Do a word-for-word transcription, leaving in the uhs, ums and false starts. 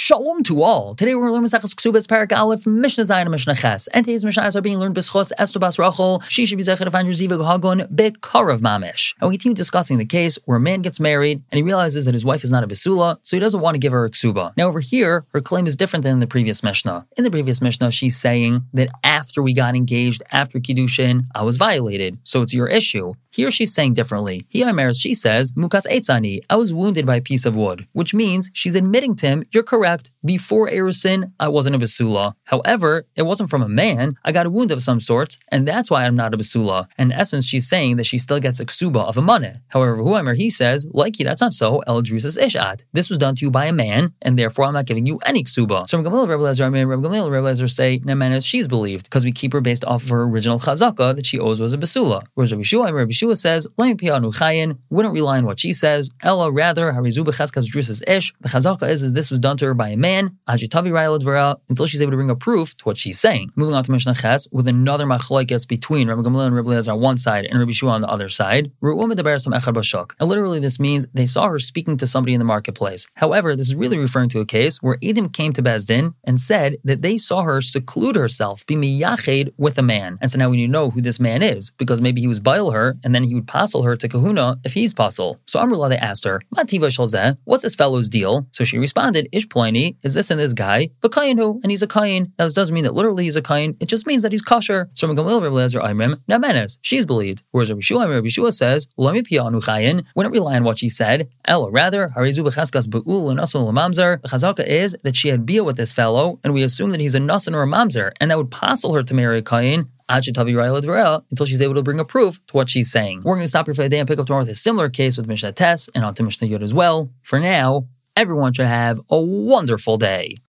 Shalom to all. Today we're learning Maseches Ksubas Parak Aleph, Mishnah Zayin and Mishnah Ches. And today's Mishnahs are being learned b'schos Esther Bas Rachel. She should be zeicher to find her Ziva Hagon Bekarav Mamish. And we continue discussing the case where a man gets married and he realizes that his wife is not a Basula, so he doesn't want to give her a Ksuba. Now over here, her claim is different than in the previous Mishnah. In the previous Mishnah, she's saying that after we got engaged, after Kiddushin, I was violated, so it's your issue. Here she's saying differently. Here, she says, Mukas Eitzani, I was wounded by a piece of wood, which means she's admitting to him, you're correct, before Erusin, I wasn't a Basula. However, it wasn't from a man, I got a wound of some sort, and that's why I'm not a Basula. In essence, she's saying that she still gets a Ksuba of a Maneh. However, whoever he says, like you, that's not so, El Drusas Ishat. This was done to you by a man, and therefore I'm not giving you any Ksuba. So Rabbi Gamliel, Rabbi Elazar, Rabbi Gamliel, Rabbi Elazar say, Nemenes, she's believed, because we keep her based off of her original Chazaka that she owes was a Basula. Whereas Rabbi Shua, Rabbi Shua says, wouldn't rely on what she says. Ella, rather, Harizu b'chazkas drusas ish. The chazaka is, is this was done to her by a man, ajitavi raya ledvara, until she's able to bring a proof to what she's saying. Moving on to Mishnah Ches, with another machlokes between Rabbi Gamliel and Rabbi Elazar on one side and Rabbi Shua on the other side. And literally this means they saw her speaking to somebody in the marketplace. However, this is really referring to a case where Edom came to Bezdin and said that they saw her seclude herself, be miyached with a man. And so now we need to know who this man is, because maybe he was bail her and then he would passel her to kahuna if he's passel. So Amrullah, they asked her, Mativa shalzeh, what's this fellow's deal? So she responded, Ish Pliny, is this and this guy, but Kayinu, and he's a Kayin. Now this doesn't mean that literally he's a Kayin, it just means that he's kosher. So Rabbi Gamliel, Rabbi Elazar, Imrim, now Menes, she's believed. Whereas Rabbi Shua, Rabbi Shua says, Lami piyanu Kayin, wouldn't rely on what she said. Ella, rather, Harizu b'chazkas be'ul and asul mamzer. The chazaka is that she had bia with this fellow, and we assume that he's a nasan or a mamzer, and that would passel her to marry a Kayin, until she's able to bring a proof to what she's saying. We're going to stop here for the day and pick up tomorrow with a similar case with Mishnah Tes and on to Mishnah Yud as well. For now, everyone should have a wonderful day.